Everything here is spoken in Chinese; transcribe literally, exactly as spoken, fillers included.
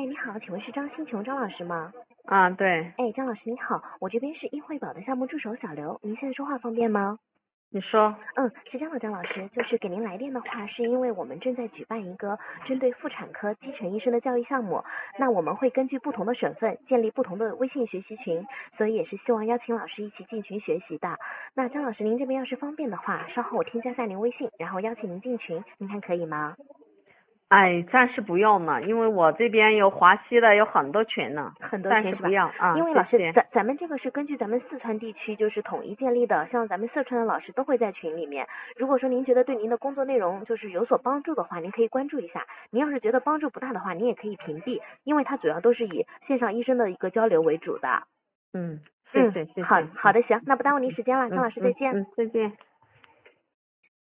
哎，你好，请问是张新琼张老师吗？ 啊，对， 哎，张老师你好，我这边是易惠宝的项目助手小刘，您现在说话方便吗？ 你说。 嗯，是这样的，张老师，就是给您来电的话，是因为我们正在举办一个针对妇产科基层医生的教育项目，那我们会根据不同的省份建立不同的微信学习群，所以也是希望邀请老师一起进群学习的。那张老师，您这边要是方便的话，稍后我添加下您微信，然后邀请您进群，您看可以吗？ 哎，暂时不用了，因为我这边有华西的，有很多群呢， 很多暂时不群是吧？ 要啊， 因为老师， 谢谢。 咱咱们这个是根据咱们四川地区就是统一建立的，像咱们四川的老师都会在群里面。如果说您觉得对您的工作内容就是有所帮助的话，您可以关注一下。您要是觉得帮助不大的话，您也可以屏蔽，因为它主要都是以线上医生的一个交流为主的。 嗯，谢嗯， 谢谢谢。 好好的，行，那不耽误您时间了，张嗯老师再见。 嗯嗯，再见。